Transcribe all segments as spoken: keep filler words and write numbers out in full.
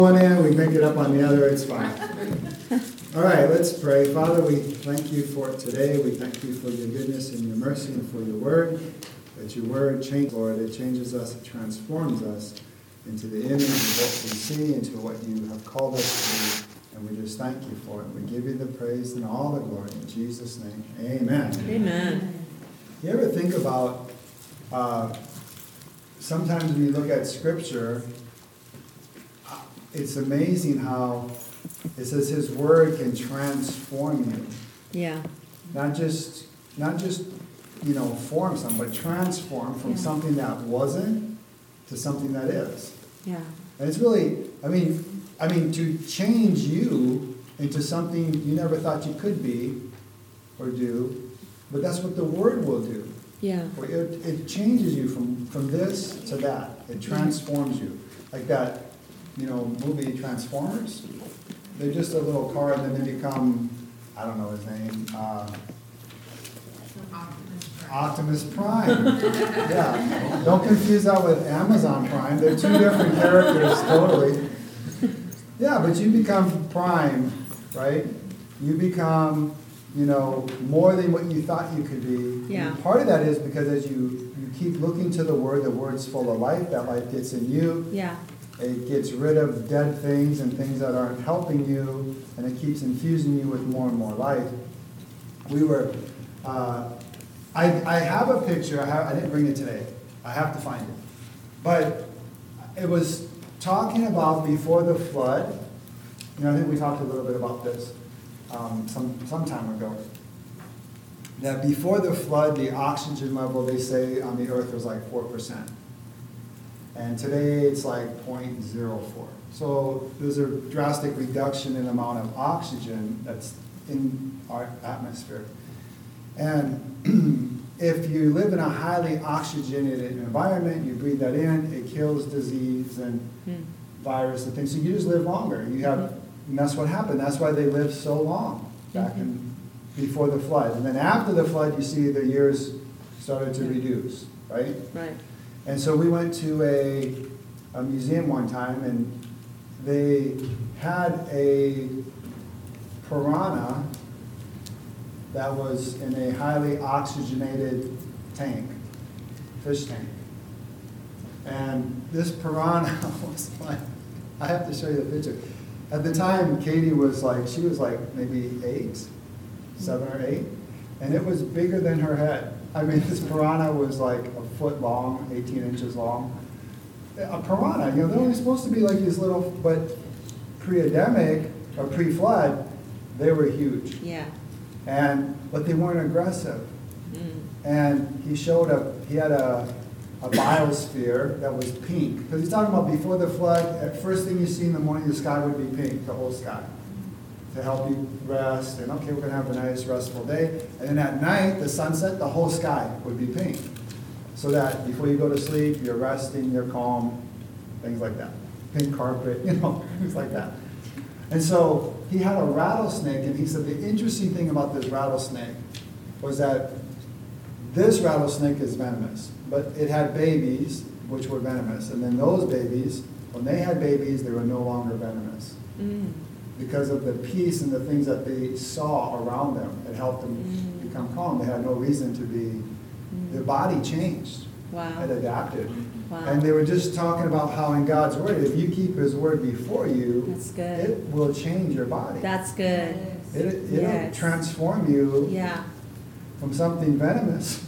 One end, we pick it up on the other, it's fine. All right, let's pray. Father, we thank you for today. We thank you for your goodness and your mercy and for your word. That your word changes, Lord. It changes us, it transforms us into the image of what we see, into what you have called us to do. And we just thank you for it. We give you the praise and all the glory. In Jesus' name, amen. Amen. You ever think about, uh, sometimes when you look at Scripture, it's amazing how it says his word can transform you. Yeah. Not just, not just, you know, form something, but transform from Yeah. something that wasn't to something that is. Yeah. And it's really, I mean, I mean, to change you into something you never thought you could be or do, but that's what the word will do. Yeah. It, it changes you from, from this to that. It transforms you. Like that, you know, movie Transformers. They're just a little car and then they become, I don't know his name, uh, Optimus Prime. Yeah. Don't confuse that with Amazon Prime. They're two different characters totally. Yeah, but you become Prime, right? You become, you know, more than what you thought you could be. Yeah. And part of that is because as you, you keep looking to the Word, the Word's full of life. That life gets in you. Yeah. It gets rid of dead things and things that aren't helping you, and it keeps infusing you with more and more life. We were, uh, I, I have a picture, I, have, I didn't bring it today, I have to find it. But it was talking about before the flood. You know, I think we talked a little bit about this um, some, some time ago. That before the flood, the oxygen level, they say, on the earth was like four percent. And today it's like zero point zero four. So there's a drastic reduction in the amount of oxygen that's in our atmosphere. And if you live in a highly oxygenated environment, you breathe that in, it kills disease and mm. virus and things. So you just live longer. You have, and that's what happened. That's why they lived so long back mm-hmm. in before the flood. And then after the flood, you see the years started to yeah. reduce, right? Right. And so we went to a, a museum one time, and they had a piranha that was in a highly oxygenated tank, fish tank. And this piranha was like, I have to show you the picture. At the time, Katie was like, she was like maybe eight, seven or eight, and it was bigger than her head. I mean, this piranha was like a foot long, eighteen inches long. A piranha, you know, they're only supposed to be like these little, but pre-Adamic or pre-flood, they were huge. Yeah. And, but they weren't aggressive. Mm. And he showed up, he had a, a biosphere that was pink. Because he's talking about before the flood, at first thing you see in the morning, the sky would be pink, the whole sky. To help you rest, and okay, we're going to have a nice restful day. And then at night, the sunset, the whole sky would be pink. So that before you go to sleep, you're resting, you're calm, things like that. Pink carpet, you know, things like that. And so he had a rattlesnake, and he said the interesting thing about this rattlesnake was that this rattlesnake is venomous, but it had babies, which were venomous. And then those babies, when they had babies, they were no longer venomous. Mm. Because of the peace and the things that they saw around them. It helped them mm. become calm. They had no reason to be, mm. their body changed. Wow. It adapted. Wow. And they were just talking about how in God's Word, if you keep His Word before you, that's good. It will change your body. That's good. It, it'll yes. transform you yeah. from something venomous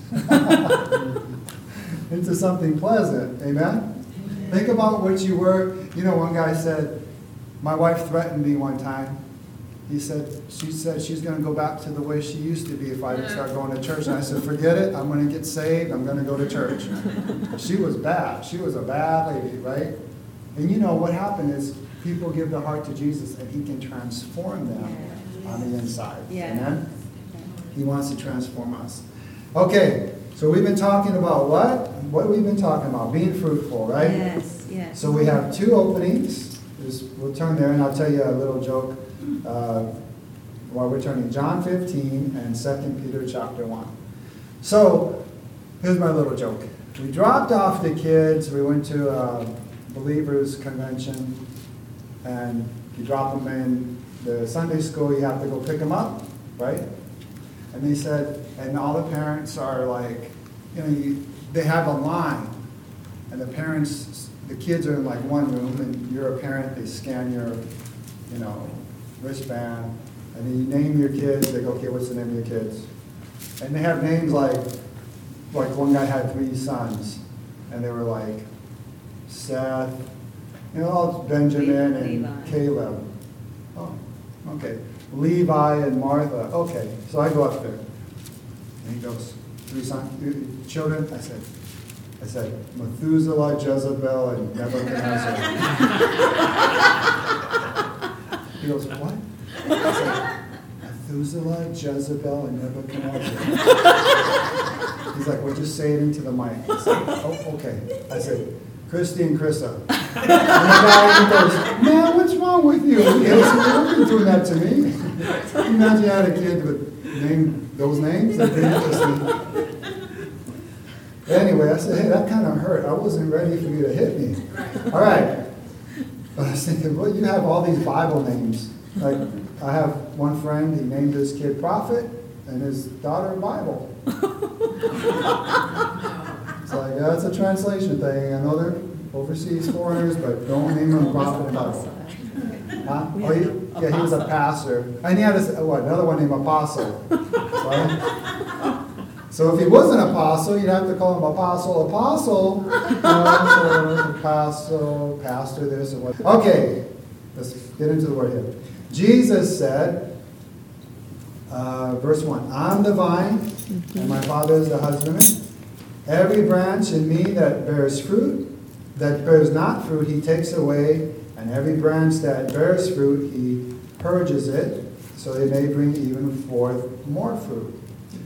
into something pleasant. Amen? Amen? Think about what you were. You know, one guy said, my wife threatened me one time. He said, she said she's going to go back to the way she used to be if I didn't start going to church. And I said, forget it. I'm going to get saved. I'm going to go to church. She was bad. She was a bad lady, right? And you know what happened is people give their heart to Jesus and He can transform them on the inside. Yeah. Amen? He wants to transform us. Okay, so we've been talking about what? What have we been talking about? Being fruitful, right? Yes, yes. So we have two openings. Just, we'll turn there, and I'll tell you a little joke uh, while we're turning. John fifteen and Second Peter chapter one. So, here's my little joke. We dropped off the kids. We went to a believers convention. and you drop them in the Sunday school, you have to go pick them up, right? And they said, and all the parents are like, you know, you, they have a line, and the parents, the kids are in like one room, and you're a parent, they scan your, you know, wristband, and then you name your kids, they go, okay, what's the name of your kids? And they have names like, like one guy had three sons, and they were like Seth, you know, all Benjamin and Levi. Caleb. Oh, okay. Levi and Martha. Okay, so I go up there. And he goes, three sons, three children? I said, I said, Methuselah, Jezebel, and Nebuchadnezzar. He goes, what? I said, Methuselah, Jezebel, and Nebuchadnezzar. He's like, well, just say it into the mic. I said, oh, okay. I said, Christy and Krista. And the guy goes, man, what's wrong with you? He goes, you've been doing that to me. Imagine you had a kid with name, those names. That didn't interest me. Anyway, I said, hey, that kind of hurt. I wasn't ready for you to hit me. All right. But I was thinking, well, you have all these Bible names. Like, I have one friend, he named his kid Prophet and his daughter Bible. It's like, yeah, it's a translation thing. I know they're overseas foreigners, but don't name them Prophet and Bible. Huh? Oh, he, yeah, he was a pastor. And he had a, what, another one named Apostle. Right? So if he was an apostle, you'd have to call him Apostle, Apostle, uh, Apostle, Pastor, this and what. Okay, let's get into the word here. Jesus said, uh, verse one, I'm the vine, and my Father is the husbandman. Every branch in me that bears fruit, that bears not fruit, he takes away, and every branch that bears fruit, he purges it, so they may bring even forth more fruit.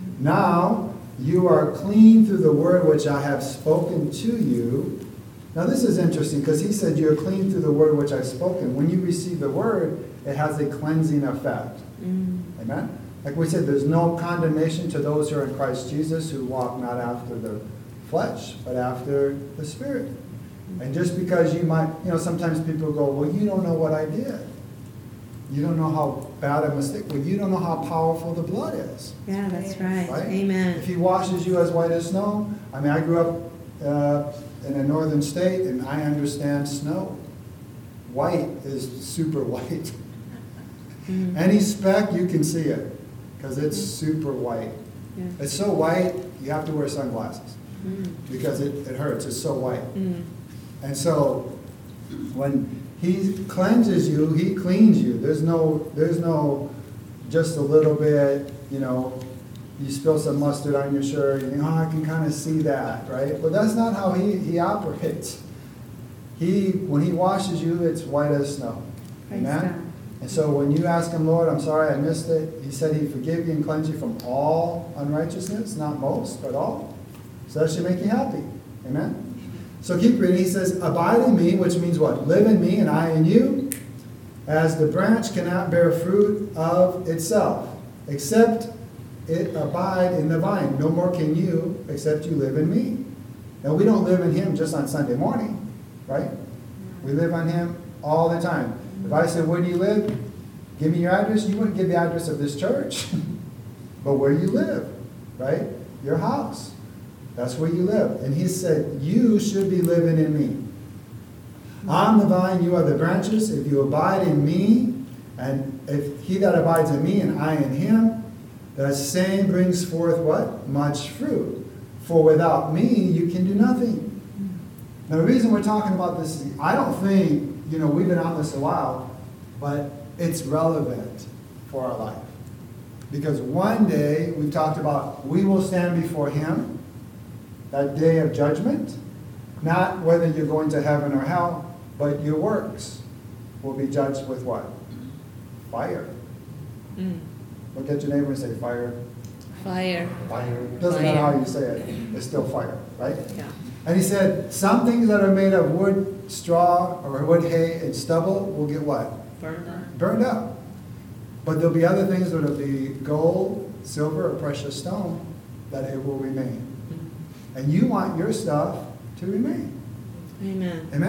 Now, you are clean through the word which I have spoken to you. Now this is interesting because he said you're clean through the word which I've spoken. When you receive the word, it has a cleansing effect. Mm. Amen? Like we said, there's no condemnation to those who are in Christ Jesus who walk not after the flesh, but after the Spirit. And just because you might, you know, sometimes people go, well, you don't know what I did. You don't know how bad a mistake. Well, you don't know how powerful the blood is. Yeah, that's right. Right? Amen. If he washes you as white as snow, I mean, I grew up uh, in a northern state, and I understand snow. White is super white. Mm. Any speck, you can see it, because it's super white. Yeah. It's so white, you have to wear sunglasses, mm. because it, it hurts. It's so white. Mm. And so, when he cleanses you, he cleans you. There's no, there's no, just a little bit, you know, you spill some mustard on your shirt, and you know, oh, I can kind of see that, right? But that's not how he, he operates. He, when he washes you, it's white as snow. Praise Amen? God. And so when you ask him, Lord, I'm sorry I missed it, he said he'd forgive you and cleanse you from all unrighteousness, not most, but all. So that should make you happy. Amen? So keep reading. He says, abide in me, which means what? Live in me and I in you. As the branch cannot bear fruit of itself, except it abide in the vine. No more can you, except you live in me. Now, we don't live in him just on Sunday morning, right? We live on him all the time. If I said, where do you live? Give me your address. You wouldn't give the address of this church. But where you live, right? Your house. That's where you live. And he said, you should be living in me. I'm the vine, you are the branches. If you abide in me, and if he that abides in me and I in him, the same brings forth what? Much fruit. For without me, you can do nothing. Now, the reason we're talking about this is, I don't think, you know, we've been on this a while, but it's relevant for our life. Because one day, we've talked about, we will stand before him, that day of judgment, not whether you're going to heaven or hell, but your works will be judged with what? Fire. Mm. Look at your neighbor and say, fire. Fire. Fire. Doesn't Fire. matter how you say it, it's still fire, right? Yeah. And he said, some things that are made of wood, straw, or wood, hay, and stubble will get what? Burned up. Burned up. But there'll be other things that will be gold, silver, or precious stone, that it will remain. And you want your stuff to remain. Amen. Amen?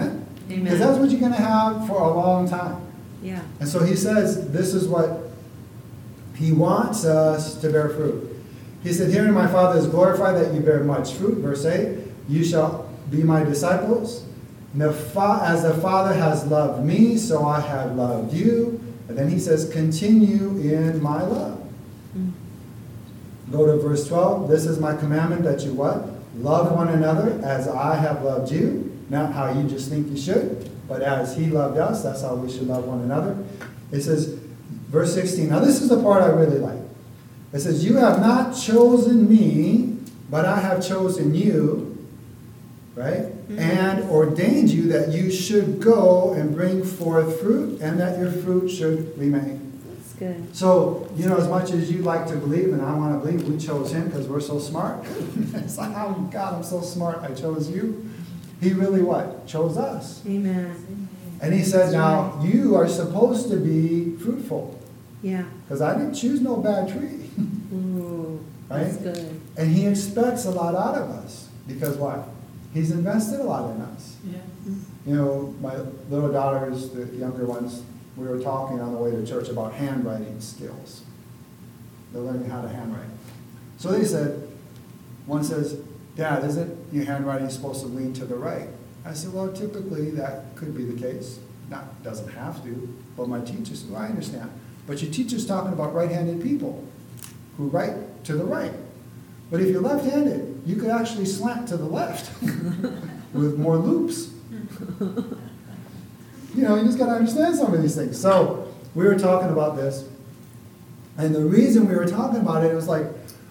Because that's what you're going to have for a long time. Yeah. And so he says, this is what he wants us to bear fruit. He said, herein my Father is glorified that you bear much fruit. Verse eight, you shall be my disciples. The fa- as the Father has loved me, so I have loved you. And then he says, continue in my love. Mm. Go to verse twelve. This is my commandment that you what? Love one another as I have loved you. Not how you just think you should, but as he loved us, that's how we should love one another. It says, verse sixteen. Now this is the part I really like. It says, you have not chosen me, but I have chosen you, right? Mm-hmm. And ordained you that you should go and bring forth fruit, and that your fruit should remain. That's good. So, you know, as much as you like to believe, and I want to believe, we chose him because we're so smart. It's like, oh, God, I'm so smart, I chose you. He really what? Chose us. Amen. And he said, That's now, right. you are supposed to be fruitful. Yeah. Because I didn't choose no bad tree. Ooh, right? That's good. And he expects a lot out of us. Because what? He's invested a lot in us. Yeah. You know, my little daughters, the younger ones, we were talking on the way to church about handwriting skills. They're learning how to handwrite. So they said, one says, Dad, isn't your handwriting supposed to lean to the right? I said, well, typically that could be the case. Not, doesn't have to, but my teacher said, well, I understand. But your teacher's talking about right-handed people who write to the right. But if you're left-handed, you could actually slant to the left with more loops. You know, you just got to understand some of these things. So we were talking about this, and the reason we were talking about it, it was like,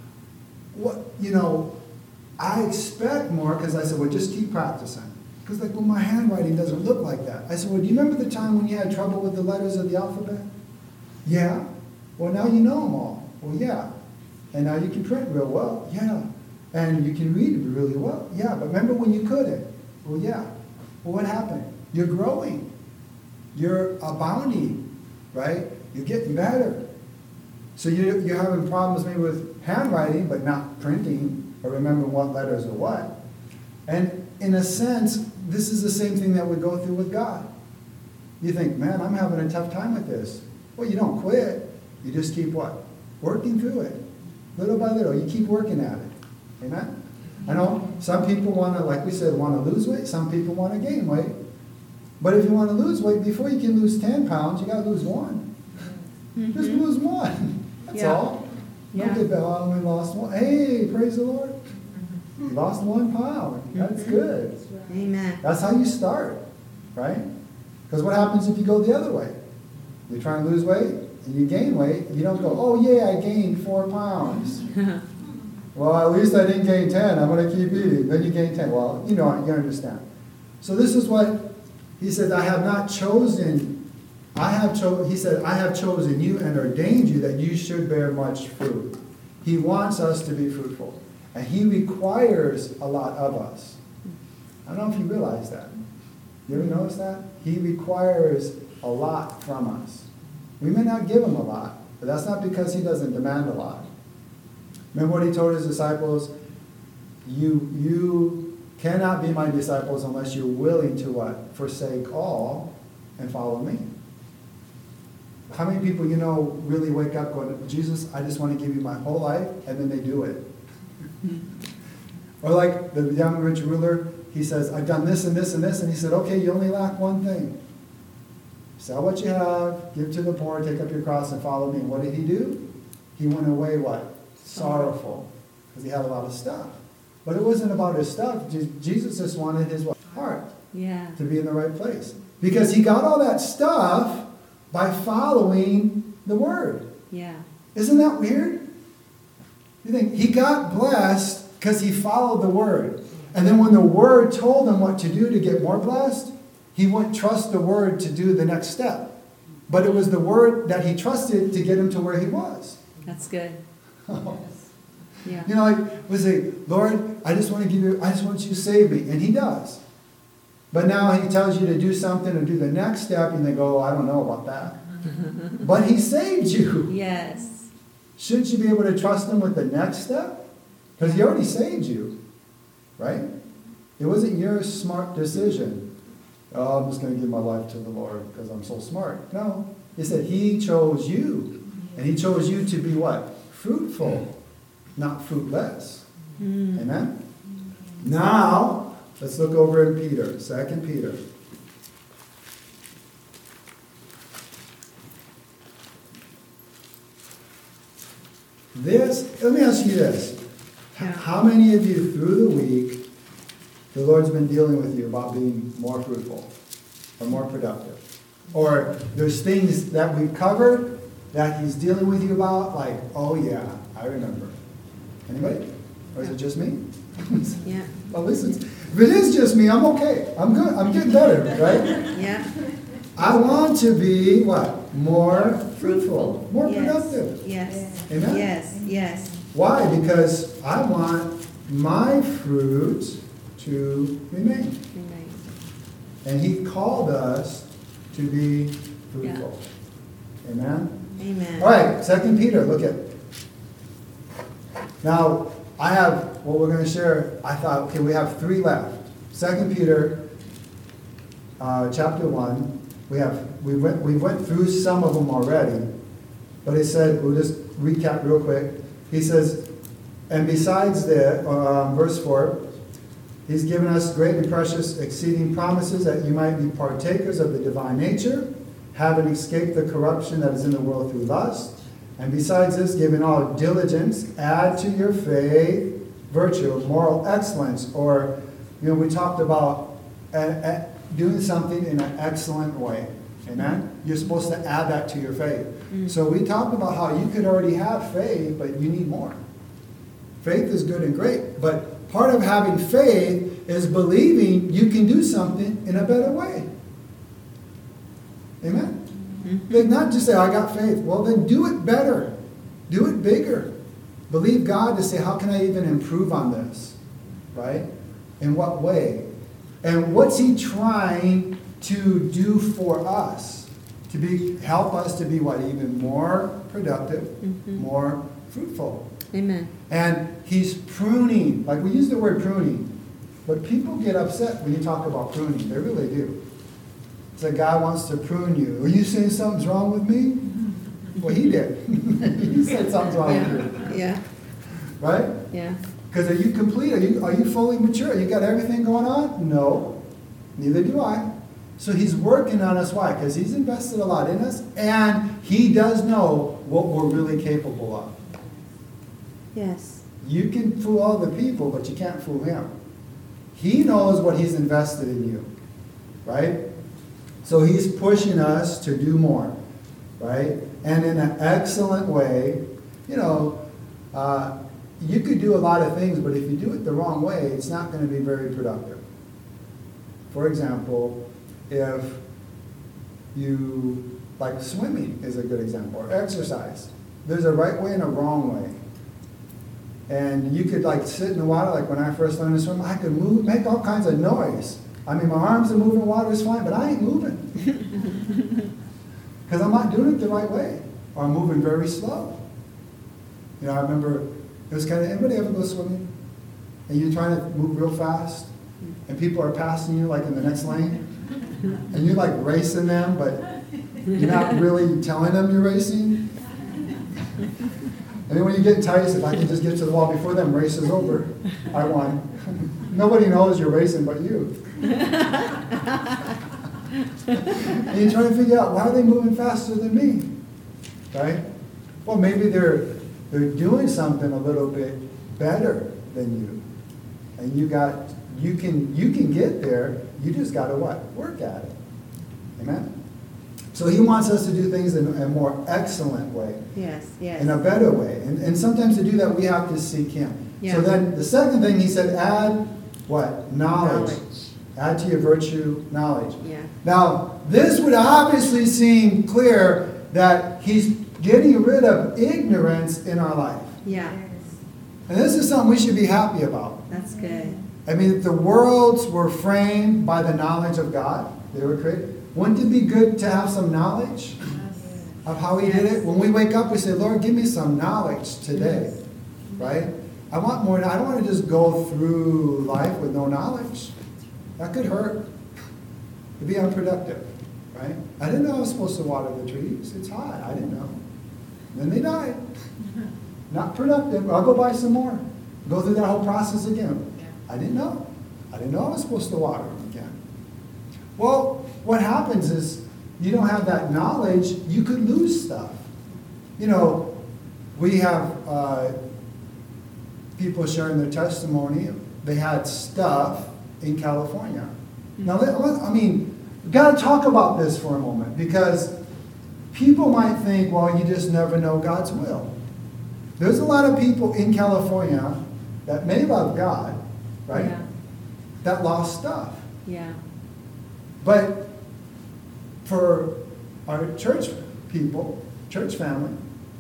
what, you know, I expect more, because I said, well, just keep practicing. Because like, well, my handwriting doesn't look like that. I said, well, do you remember the time when you had trouble with the letters of the alphabet? Yeah. Well, now you know them all. Well, yeah. And now you can print real well. Yeah. And you can read really well. Yeah. But remember when you couldn't? Well, yeah. Well, what happened? You're growing. You're abounding, right? You're getting better. So you're, you're having problems maybe with handwriting, but not printing or remembering what letters are what. And in a sense, this is the same thing that we go through with God. You think, man, I'm having a tough time with this. Well, you don't quit. You just keep what? Working through it. Little by little. You keep working at it. Amen? I know some people want to, like we said, want to lose weight. Some people want to gain weight. But if you want to lose weight, before you can lose ten pounds, you got to lose one. Mm-hmm. Just lose one. That's yeah. all. Yeah. Look at that. I only lost one. Hey, praise the Lord. You lost one pound. That's mm-hmm. good. Amen. That's how you start, right? Because what happens if you go the other way? You try and lose weight, and you gain weight. You don't go, oh, yeah, I gained four pounds. Well, at least I didn't gain ten. I'm going to keep eating. Then you gain ten. Well, you know, you understand. So this is what he said, I have not chosen, I have cho- he said, I have chosen you and ordained you that you should bear much fruit. He wants us to be fruitful. And he requires a lot of us. I don't know if you realize that. You ever notice that? He requires a lot from us. We may not give him a lot, but that's not because he doesn't demand a lot. Remember what he told his disciples? You, you cannot be my disciples unless you're willing to what? Forsake all and follow me. How many people you know really wake up going, Jesus, I just want to give you my whole life, and then they do it. Or like the young rich ruler, he says, I've done this and this and this, and he said, okay, you only lack one thing. Sell what you have, give to the poor, take up your cross, and follow me. And what did he do? He went away what? Sorrowful. Because he had a lot of stuff. But it wasn't about his stuff. Jesus just wanted his what? Heart yeah. to be in the right place. Because he got all that stuff by following the word. Yeah. Isn't that weird? You think he got blessed because he followed the word. And then when the word told him what to do to get more blessed, he wouldn't trust the word to do the next step. But it was the word that he trusted to get him to where he was. That's good. Yeah. You know, like, we say, Lord, I just want to give you, I just want you to save me. And he does. But now he tells you to do something or do the next step, and they go, oh, I don't know about that. But he saved you. Yes. Shouldn't you be able to trust him with the next step? Because he already saved you. Right? It wasn't your smart decision oh, I'm just going to give my life to the Lord because I'm so smart. No. He said he chose you. And he chose you to be what? Fruitful, not fruitless. Mm. Amen? Now, let's look over in Peter, Second Peter. This, let me ask you this. Yeah. How many of you through the week, the Lord's been dealing with you about being more fruitful or more productive? Or there's things that we've covered that he's dealing with you about, like, oh yeah, I remember. Anybody? Or is it just me? Yeah. Well, listen, if it is just me, I'm okay. I'm good. I'm getting better, right? Yeah. I want to be what? More fruitful, more Yes. productive. Yes. Amen? Yes. Yes. Why? Because I want my fruit to remain. Remain. And he called us to be fruitful. Amen? Amen. All right, Second Peter, look at. Now, I have what we're going to share. I thought, okay, we have three left. Second Peter, uh, chapter one. We have we went we went through some of them already, but it said we'll just recap real quick. He says, and besides that, um, verse four, he's given us great and precious exceeding promises that you might be partakers of the divine nature, having escaped the corruption that is in the world through lust. And besides this, giving all diligence, add to your faith virtue, moral excellence, or, you know, we talked about uh, uh, doing something in an excellent way. Amen? You're supposed to add that to your faith. Mm. So we talked about how you could already have faith, but you need more. Faith is good and great, but part of having faith is believing you can do something in a better way. Amen? Mm-hmm. Like not just say, I got faith. Well, then do it better. Do it bigger. Believe God to say, how can I even improve on this? Right? In what way? And what's he trying to do for us? To be help us to be what? Even more productive, mm-hmm. more fruitful. Amen. And he's pruning. Like we use the word pruning. But people get upset when you talk about pruning. They really do. It's like God wants to prune you. Are you saying something's wrong with me? Well, he did. He said something's wrong Yeah. with you. Yeah. Right? Yeah. Because are you complete? Are you, are you fully mature? You got everything going on? No. Neither do I. So he's working on us. Why? Because he's invested a lot in us. And he does know what we're really capable of. Yes. You can fool all the people, but you can't fool him. He knows what he's invested in you. Right? So he's pushing us to do more, right? And in an excellent way. You know, uh, you could do a lot of things, but if you do it the wrong way, it's not going to be very productive. For example, if you, like swimming is a good example, or exercise. There's a right way and a wrong way. And you could like sit in the water, like when I first learned to swim, I could move, make all kinds of noise. I mean, my arms are moving, water is fine, but I ain't moving. Because I'm not doing it the right way. Or I'm moving very slow. You know, I remember, it was kind of, anybody ever go swimming? And you're trying to move real fast? And people are passing you like in the next lane? And you're like racing them, but you're not really telling them you're racing? And then when you get tired, you say, if I can just get to the wall before them, race is over. I won. Nobody knows you're racing but you. And you're trying to figure out, why are they moving faster than me? Right? Well, maybe they're they're doing something a little bit better than you. And you got you can you can get there, you just gotta what? Work at it. Amen? So he wants us to do things in a more excellent way. Yes, yes. In a better way. And, and sometimes to do that, we have to seek him. Yeah. So then the second thing he said, add what? Knowledge. Knowledge. Add to your virtue knowledge. Yeah. Now, this would obviously seem clear that he's getting rid of ignorance in our life. Yeah. And this is something we should be happy about. That's good. I mean, the worlds were framed by the knowledge of God. They were created. Wouldn't it be good to have some knowledge of how he did it? When we wake up, we say, Lord, give me some knowledge today. Right? I want more. I don't want to just go through life with no knowledge. That could hurt. It'd be unproductive, right? I didn't know I was supposed to water the trees. It's hot. I didn't know. Then they died. Not productive. I'll go buy some more. Go through that whole process again. I didn't know. I didn't know I was supposed to water them again. Well, what happens is you don't have that knowledge, you could lose stuff. You know, we have uh, people sharing their testimony. They had stuff in California. Now, let, let, I mean, we've got to talk about this for a moment because people might think, well, you just never know God's will. There's a lot of people in California that may love God, right? Yeah. That lost stuff. Yeah. But for our church people, church family,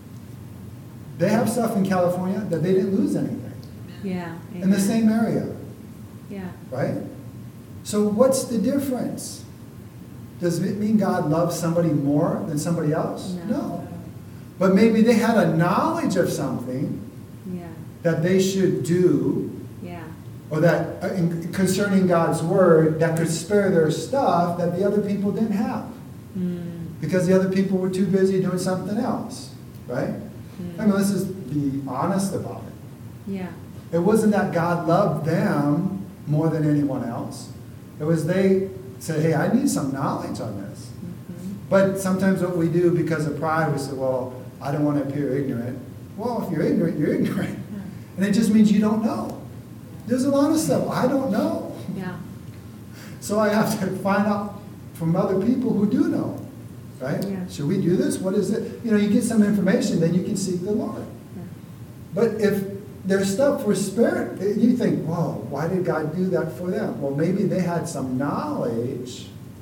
they have stuff in California that they didn't lose anything. Yeah. In the Amen. same area, Yeah. right? So what's the difference? Does it mean God loves somebody more than somebody else? No. No. But maybe they had a knowledge of something Yeah. that they should do, Yeah. or that uh, in, concerning God's word that could spare their stuff that the other people didn't have. Mm. Because the other people were too busy doing something else, right? Mm. I mean, let's just be honest about it. Yeah. It wasn't that God loved them more than anyone else. It was they said, hey, I need some knowledge on this. Mm-hmm. But sometimes what we do because of pride, we say, well, I don't want to appear ignorant. Well, if you're ignorant, you're ignorant. And it just means you don't know. There's a lot of stuff I don't know. Yeah. So I have to find out from other people who do know, right? Yeah. Should we do this? What is it? You know, you get some information, then you can seek the Lord. Yeah. But if there's stuff for spirit, you think, whoa, why did God do that for them? Well, maybe they had some knowledge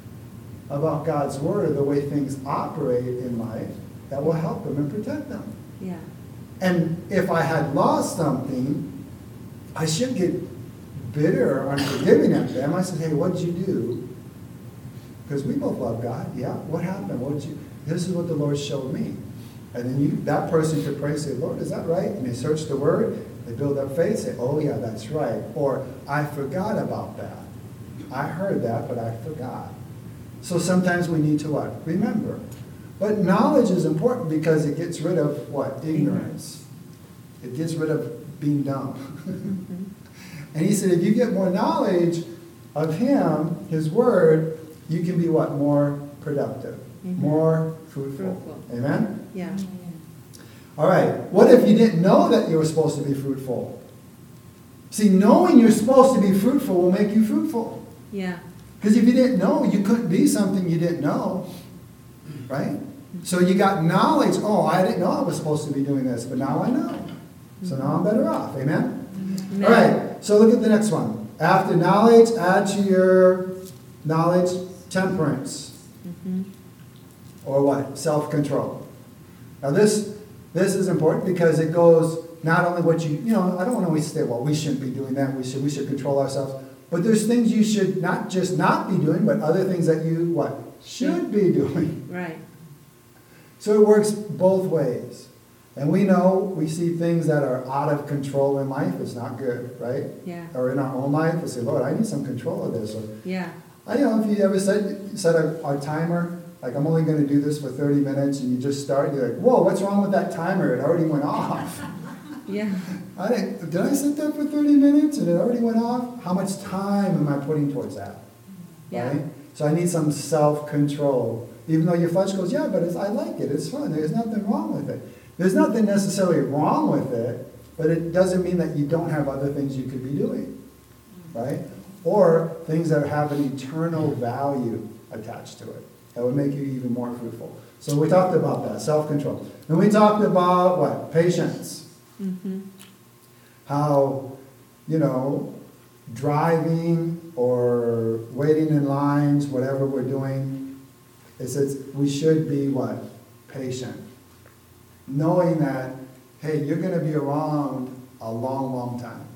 about God's word or the way things operate in life that will help them and protect them. Yeah. And if I had lost something, I shouldn't get bitter or unforgiving at them. I said, hey, what did you do? Because we both love God. Yeah, what happened? What did you? This is what the Lord showed me. And then you, that person could pray and say, Lord, is that right? And they search the word, they build up faith, say, oh yeah, that's right. Or I forgot about that. I heard that, but I forgot. So sometimes we need to what? Remember. But knowledge is important because it gets rid of what? Ignorance. It gets rid of being dumb. Mm-hmm. And he said, if you get more knowledge of him, his word, you can be what? More productive. Mhm. More fruitful. Fruitful. Amen? Yeah. All right. What if you didn't know that you were supposed to be fruitful? See, knowing you're supposed to be fruitful will make you fruitful. Yeah. Because if you didn't know, you couldn't be something you didn't know. Right? So you got knowledge. Oh, I didn't know I was supposed to be doing this, but now I know. So now I'm better off. Amen? Amen. All right. So look at the next one. After knowledge, add to your knowledge temperance. Mm-hmm. Or what? Self-control. Now this this is important because it goes not only what you, you know, I don't want to always say, well, we shouldn't be doing that. We should we should control ourselves. But there's things you should not just not be doing, but other things that you, what? Should be doing. Right. So it works both ways. And we know, we see things that are out of control in life. It's not good, right? Yeah. Or in our own life, we say, Lord, I need some control of this. Or, Yeah. I don't know if you ever set, set a, a timer, like I'm only going to do this for thirty minutes, and you just start, you're like, whoa, what's wrong with that timer? It already went off. Yeah. I didn't, did I set that for thirty minutes and it already went off? How much time am I putting towards that? Yeah. Right? So I need some self-control. Even though your flesh goes, yeah, but it's, I like it. It's fun. There's nothing wrong with it. There's nothing necessarily wrong with it, but it doesn't mean that you don't have other things you could be doing. Right? Or things that have an eternal value attached to it. That would make you even more fruitful. So we talked about that, self-control. Then we talked about what? Patience. Mm-hmm. How, you know, driving or waiting in lines, whatever we're doing, it says we should be what? Patient. Knowing that, hey, you're going to be around a long, long time.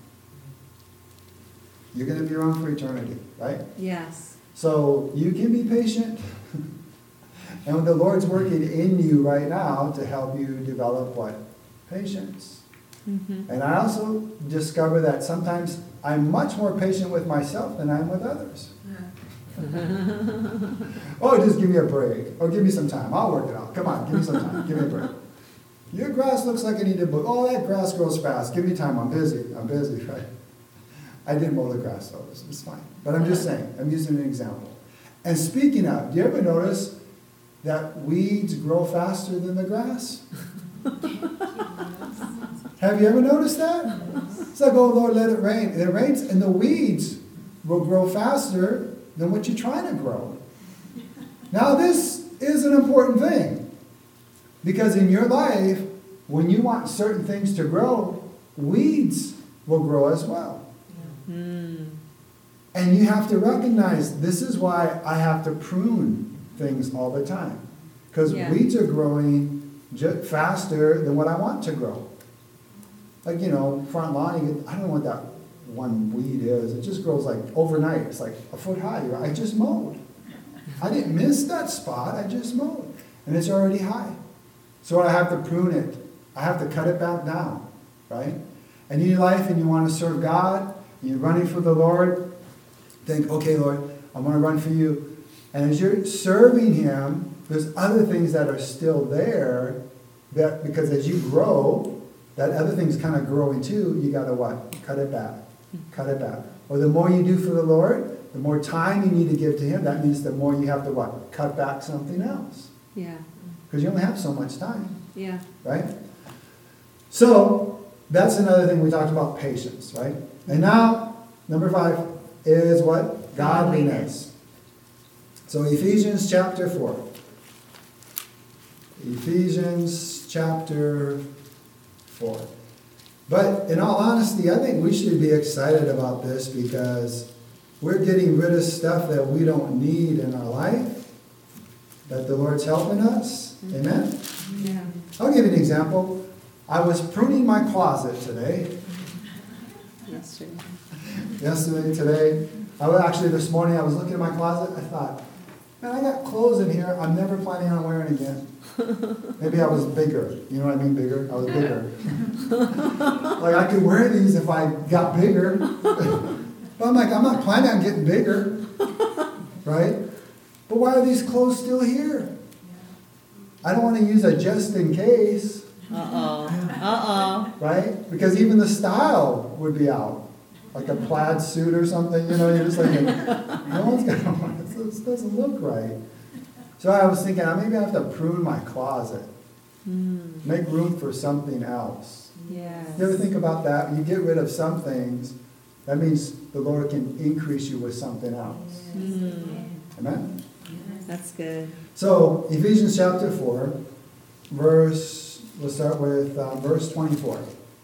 You're going to be around for eternity, right? Yes. So you can be patient. And the Lord's working in you right now to help you develop what? Patience. Mm-hmm. And I also discover that sometimes I'm much more patient with myself than I am with others. Oh, just give me a break. Or give me some time. I'll work it out. Come on, give me some time. Give me a break. Your grass looks like it needed, but oh, that grass grows fast. Give me time. I'm busy. I'm busy, right? I didn't mow the grass, though. It's, it's fine. But I'm just saying. I'm using an example. And speaking of, do you ever notice that weeds grow faster than the grass? Have you ever noticed that? It's like, oh, Lord, let it rain. And it rains, and the weeds will grow faster than what you're trying to grow. Now, this is an important thing. Because in your life, when you want certain things to grow, weeds will grow as well. Yeah. Mm. And you have to recognize this is why I have to prune things all the time. Because Yeah. weeds are growing just faster than what I want to grow. Like, you know, front lawn, you get, I don't know what that one weed is. It just grows like overnight. It's like a foot high. I just mowed. I didn't miss that spot. I just mowed. And it's already high. So I have to prune it. I have to cut it back down, right? And in your life, and you want to serve God, you're running for the Lord, think, okay, Lord, I want to run for you. And as you're serving Him, there's other things that are still there, that because as you grow, that other thing's kind of growing too, you got to what? Cut it back. Cut it back. Or the more you do for the Lord, the more time you need to give to Him, that means the more you have to what? Cut back something else. Yeah. Because you only have so much time, Yeah. right? So, that's another thing we talked about, patience, right? And now, number five is what? Godliness. So, Ephesians chapter four. Ephesians chapter four. But in all honesty, I think we should be excited about this because we're getting rid of stuff that we don't need in our life, that the Lord's helping us. Amen? Yeah. I'll give you an example. I was pruning my closet today. Yesterday. Yesterday, today. I was actually this morning, I was looking at my closet. I thought, man, I got clothes in here I'm never planning on wearing again. Maybe I was bigger. You know what I mean, bigger? I was bigger. Like, I could wear these if I got bigger. But I'm like, I'm not planning on getting bigger. Right? But why are these clothes still here? I don't want to use a just in case. Uh-oh. Uh-oh. Right? Because even the style would be out. Like a plaid suit or something, you know, you're just like, no one's going to want this. This doesn't look right. So I was thinking, maybe I have to prune my closet. Mm. Make room for something else. Yes. You ever think about that? You get rid of some things, that means the Lord can increase you with something else. Mm. Amen? That's good. So, Ephesians chapter four, verse, we'll start with uh, verse twenty-four.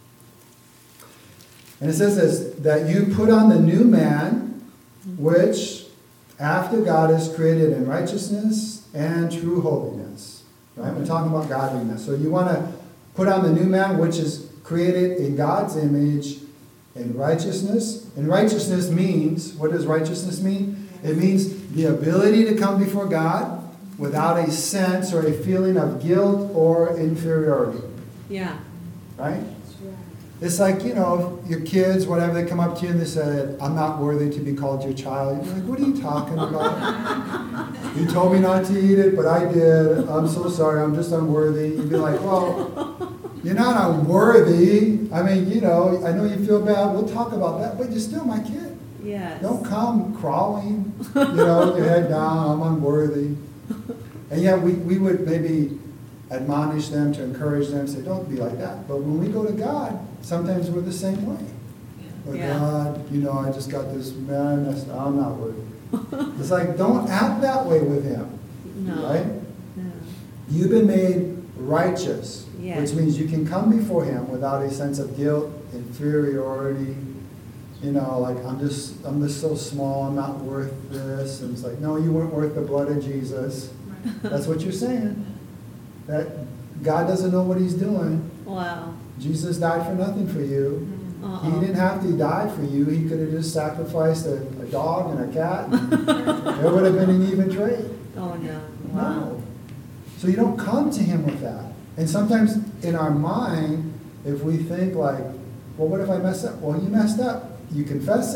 And it says this, that you put on the new man, which after God is created in righteousness and true holiness. Right? We're talking about godliness. So you want to put on the new man, which is created in God's image in righteousness. And righteousness means, what does righteousness mean? It means the ability to come before God without a sense or a feeling of guilt or inferiority. Yeah. Right? It's like, you know, your kids, whatever, they come up to you and they say, I'm not worthy to be called your child. You're like, what are you talking about? You told me not to eat it, but I did. I'm so sorry. I'm just unworthy. You'd be like, well, you're not unworthy. I mean, you know, I know you feel bad. We'll talk about that, but you're still my kid. Yes. Don't come crawling, you know, with your head down. I'm unworthy. And yet we, we would maybe admonish them, to encourage them, say, don't be like that. But when we go to God, sometimes we're the same way. Like, Yeah. God, you know, I just got this, man, that's, I'm not worthy. It's like, don't act that way with Him. No. Right? No. You've been made righteous, Yes. which means you can come before Him without a sense of guilt, inferiority. You know, like, I'm just, I'm just so small, I'm not worth this. And it's like, no, you weren't worth the blood of Jesus. That's what you're saying. That God doesn't know what He's doing. Wow. Jesus died for nothing for you. Uh-oh. He didn't have to die for you. He could have just sacrificed a, a dog and a cat. And it would have been an even trade. Oh, no. Wow. No. So you don't come to Him with that. And sometimes in our mind, if we think like, well, what if I mess up? Well, you messed up. You confess it,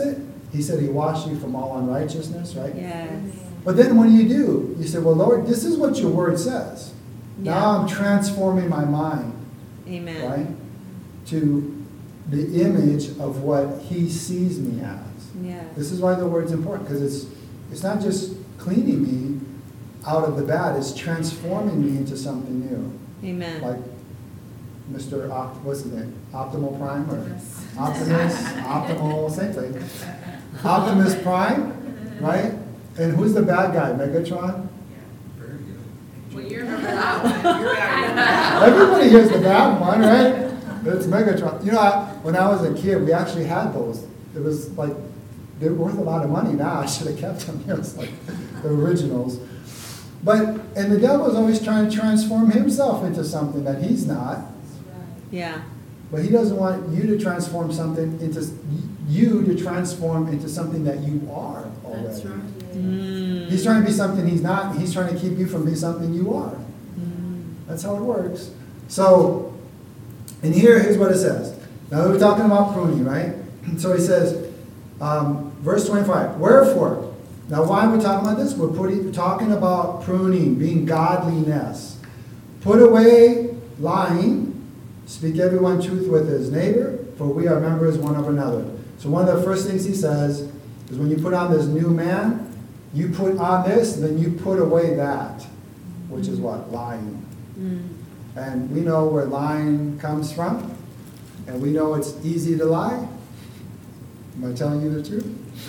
he said he washed you from all unrighteousness, right? Yes. But then when you do, you say, well, Lord, this is what your word says. Yeah. Now I'm transforming my mind, Amen. right, to the image of what he sees me as. Yes. This is why the word's important, because it's it's not just cleaning me out of the bad, it's transforming me into something new. Amen. Like Mister Opt, what's his name? Optimal Prime or Optimus? Optimal, same thing. Optimus Prime, right? And who's the bad guy? Megatron? Well, you remember that one. You're right. Everybody hears the bad one, right? It's Megatron. You know, I, when I was a kid, we actually had those. It was like, they're worth a lot of money now. I should have kept them. It was like the originals. But, and the devil is always trying to transform himself into something that he's not. Yeah. But he doesn't want you to transform something into, you to transform into something that you are already. That's right. Mm. He's trying to be something he's not. He's trying to keep you from being something you are. Mm. That's how it works. So, and here, here's what it says. Now we're talking about pruning, right? So he says, um, verse twenty-five, wherefore, now why are we talking about this? We're putting, talking about pruning, being godliness. Put away lying, speak every one truth with his neighbor, for we are members one of another. So one of the first things he says is when you put on this new man, you put on this, then you put away that, which is what? Lying. Mm. And we know where lying comes from, and we know it's easy to lie. Am I telling you the truth?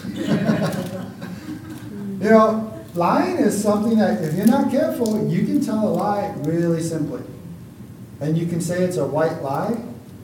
You know, lying is something that if you're not careful, you can tell a lie really simply. And you can say it's a white lie,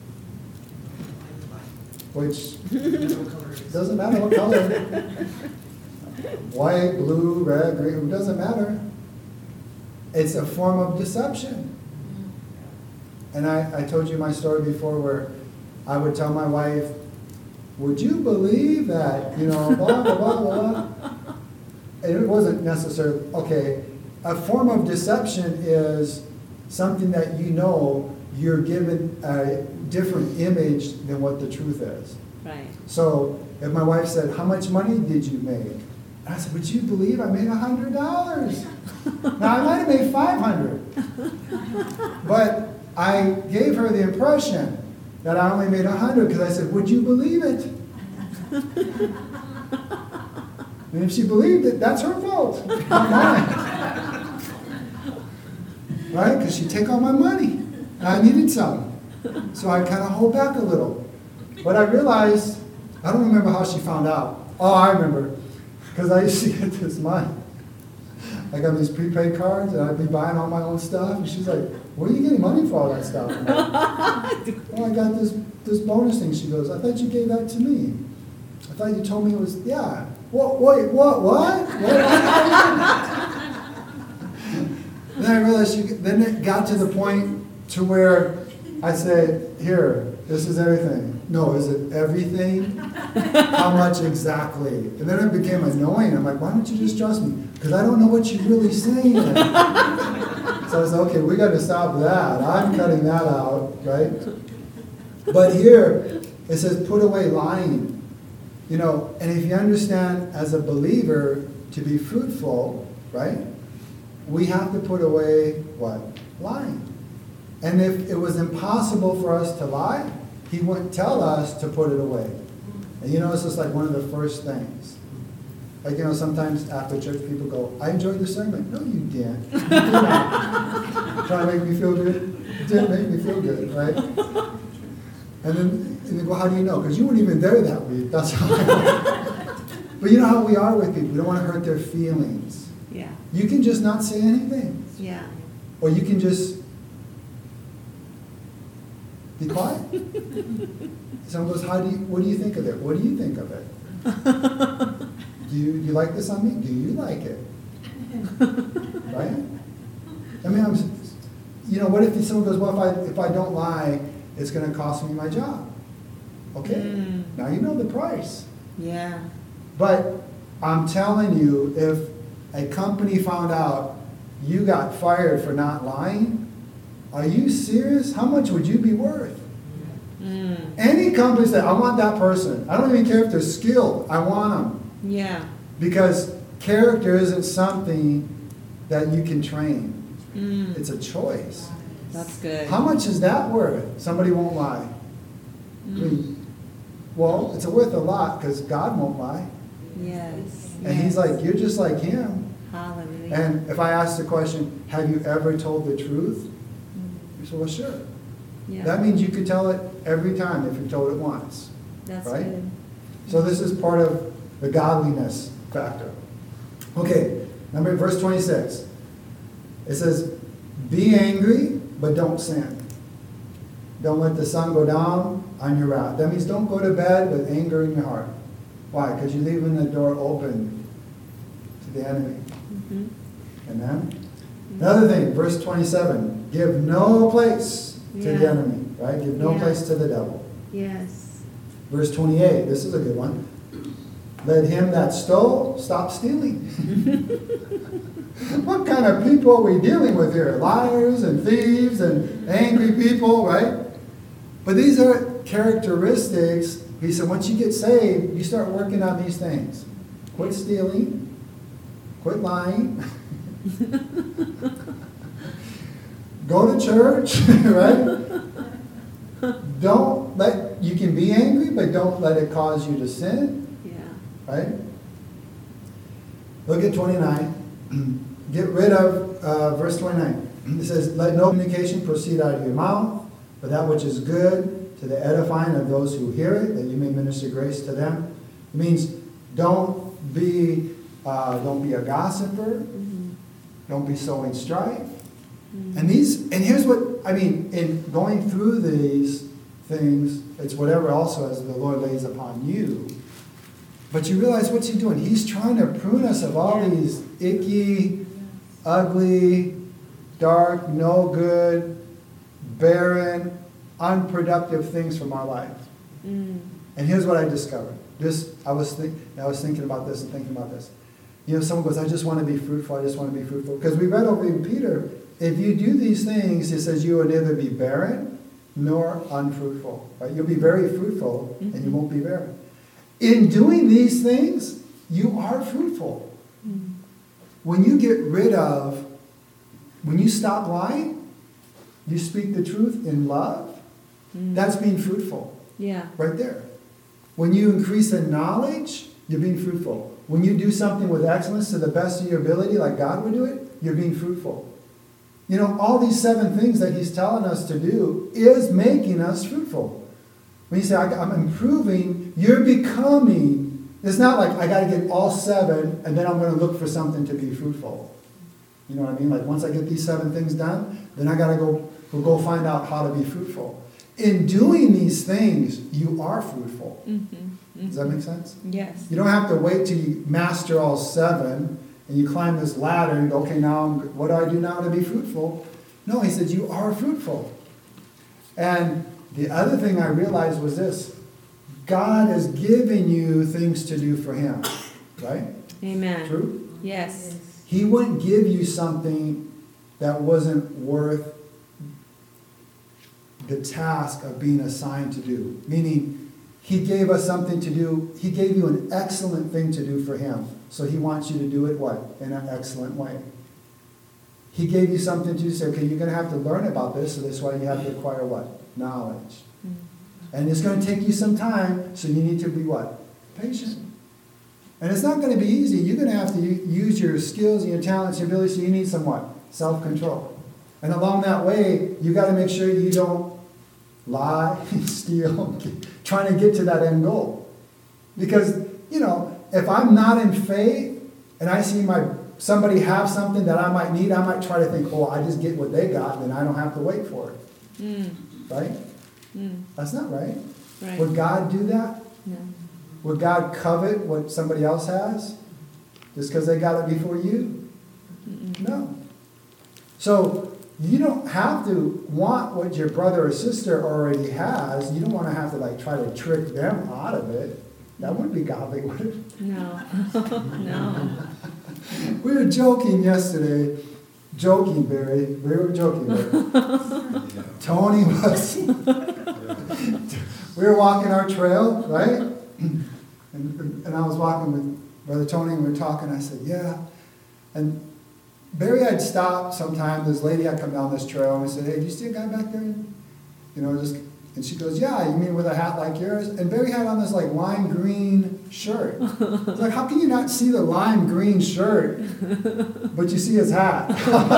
which doesn't matter what color. White, blue, red, green, it doesn't matter. It's a form of deception. And I, I told you my story before where I would tell my wife, would you believe that, you know, blah, blah, blah, blah. And it wasn't necessarily, okay, a form of deception is something that you know you're given a different image than what the truth is. Right. So if my wife said, how much money did you make? And I said, would you believe I made a hundred dollars? Now I might have made five hundred. But I gave her the impression that I only made a hundred because I said, would you believe it? And if she believed it, that's her fault, not mine. Right? Because she'd take all my money. And I needed some. So I kind of hold back a little. But I realized, I don't remember how she found out. Oh, I remember. Because I used to get this money. I got these prepaid cards, and I'd be buying all my own stuff. And she's like, where are you getting money for all that stuff? I'm like, oh, I got this, this bonus thing. She goes, I thought you gave that to me. I thought you told me it was, yeah. What, wait, what, what? what? Then I realized, she, then it got to the point to where I said, here, this is everything. No, is it everything? How much exactly? And then it became annoying. I'm like, why don't you just trust me? Because I don't know what you're really saying. So I said, okay, we got to stop that. I'm cutting that out, right? But here, it says, put away lying. You know, and if you understand as a believer to be fruitful, right, we have to put away what? Lying. And if it was impossible for us to lie, he wouldn't tell us to put it away. And you know, it's just like one of the first things. Like, you know, sometimes after church people go, I enjoyed the sermon. No, you didn't. You didn't. Trying to make me feel good? It didn't make me feel good, right? And then and they go, how do you know? Because you weren't even there that week. That's how I know. But you know how we are with people. We don't want to hurt their feelings. Yeah. You can just not say anything. Yeah. Or you can just be quiet. Someone goes, how do you, what do you think of it? What do you think of it? Do you, you like this on me? Do you like it? Right? I mean, I'm, you know, what if someone goes, well, if I, if I don't lie, it's going to cost me my job. Okay, Mm. now you know the price. Yeah. But I'm telling you, if a company found out you got fired for not lying, are you serious? How much would you be worth? Mm. Any company say, I want that person. I don't even care if they're skilled. I want them. Yeah. Because character isn't something that you can train. Mm. It's a choice. That's good. How much is that worth? Somebody won't lie. I mean, well, it's worth a lot because God won't lie. Yes. And yes. he's like, you're just like him. Hallelujah. And if I ask the question, have you ever told the truth? Mm. You say, well, sure. Yeah. That means you could tell it every time if you told it once. That's right? good. So this is part of the godliness factor. Okay, number verse twenty-six. It says, be angry, but don't sin. Don't let the sun go down on your wrath. That means don't go to bed with anger in your heart. Why? Because you're leaving the door open to the enemy. Mm-hmm. Amen? Mm-hmm. Another thing, verse twenty-seven. Give no place to Yeah. the enemy. Right? Give no Yeah. place to the devil. Yes. Verse twenty-eight. This is a good one. Let him that stole stop stealing. What kind of people are we dealing with here? Liars and thieves and angry people, right? But these are characteristics. He said, once you get saved, you start working on these things. Quit stealing. Quit lying. Go to church, right? Don't let, you can be angry, but don't let it cause you to sin. Yeah. Right? Look at twenty-nine. Get rid of, uh, verse twenty-nine. It says, let no communication proceed out of your mouth, but that which is good to the edifying of those who hear it, that you may minister grace to them. It means don't be, uh, don't be a gossiper. Mm-hmm. Don't be sowing strife. Mm-hmm. And these, and here's what, I mean, in going through these things, it's whatever also as the Lord lays upon you. But you realize what's he doing? He's trying to prune us of all Yeah. these icky, ugly, dark, no good, barren, unproductive things from our life. Mm. And here's what I discovered. This, I was think, I was thinking about this and thinking about this. You know, someone goes, I just want to be fruitful, I just want to be fruitful. Because we read over in Peter, if you do these things, it says you will neither be barren nor unfruitful. Right? You'll be very fruitful and you Mhm. won't be barren. In doing these things, you are fruitful. Mm. When you get rid of, when you stop lying, you speak the truth in love, Mm. that's being fruitful. Yeah. Right there. When you increase in knowledge, you're being fruitful. When you do something with excellence to the best of your ability, like God would do it, you're being fruitful. You know, all these seven things that he's telling us to do is making us fruitful. When you say, I'm improving, you're becoming. It's not like I got to get all seven and then I'm going to look for something to be fruitful. You know what I mean? Like once I get these seven things done, then I got to go, go go find out how to be fruitful. In doing these things, you are fruitful. Mm-hmm. Mm-hmm. Does that make sense? Yes. You don't have to wait till you master all seven and you climb this ladder and go, okay, now I'm, what do I do now to be fruitful? No, he said, you are fruitful. And the other thing I realized was this. God is giving you things to do for him. Right? Amen. True? Yes. He wouldn't give you something that wasn't worth the task of being assigned to do. Meaning, he gave us something to do. He gave you an excellent thing to do for him. So he wants you to do it what? In an excellent way. He gave you something to say, okay, you're going to have to learn about this, so that's why you have to acquire what? Knowledge. Mm. And it's going to take you some time, so you need to be what? Patient. And it's not going to be easy. You're going to have to use your skills and your talents, your abilities, so you need some what? Self-control. And along that way, you got to make sure you don't lie, steal, trying to get to that end goal. Because, you know, if I'm not in faith and I see my somebody have something that I might need, I might try to think, oh, I just get what they got, then I don't have to wait for it. Mm. Right? Mm. That's not right. Right. Would God do that? No. Would God covet what somebody else has just because they got it before you? Mm-mm. No. So you don't have to want what your brother or sister already has. You don't want to have to like try to trick them out of it. That wouldn't be godly, would it? No. No. We were joking yesterday. Joking, Barry. We were joking. Barry. Tony was we were walking our trail, right? And, and I was walking with Brother Tony, and we were talking. I said, yeah. And Barry had stopped sometime. This lady had come down this trail, and we said, hey, do you see a guy back there? You know, just, and she goes, yeah, you mean with a hat like yours? And Barry had on this like lime green shirt. I was like, how can you not see the lime green shirt, but you see his hat?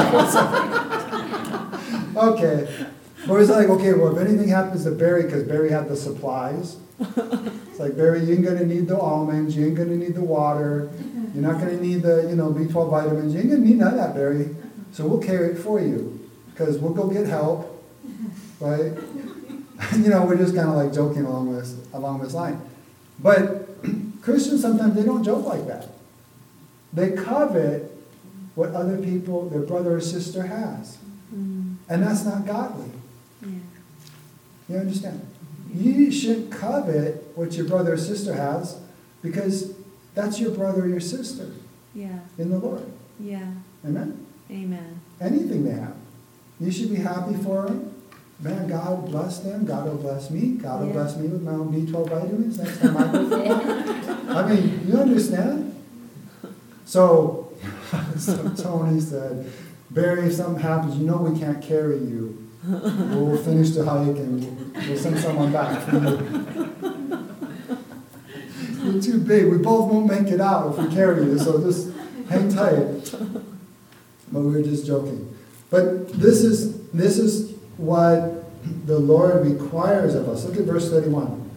Okay. But it's like, okay, well, if anything happens to Barry, because Barry had the supplies, it's like, Barry, you ain't going to need the almonds, you ain't going to need the water, you're not going to need the, you know, B twelve vitamins, you ain't going to need none of that, Barry. So we'll carry it for you, because we'll go get help, right? You know, we're just kind of like joking along this, along this line. But Christians, sometimes they don't joke like that. They covet what other people, their brother or sister has. Mm. And that's not godly. Yeah. You understand? You shouldn't covet what your brother or sister has, because that's your brother or your sister Yeah. in the Lord. Yeah. Amen? Amen. Anything they have. You should be happy for them. Man, God bless them. God will bless me. God will Yeah. bless me with my own B twelve vitamins next time I go for one. I mean, you understand? So, so Tony said, Barry, if something happens, you know we can't carry you. We'll finish the hike and we'll, we'll send someone back for you. You're too big. We both won't make it out if we carry you, so just hang tight. But we were just joking. But this is this is what the Lord requires of us. Look at verse thirty-one.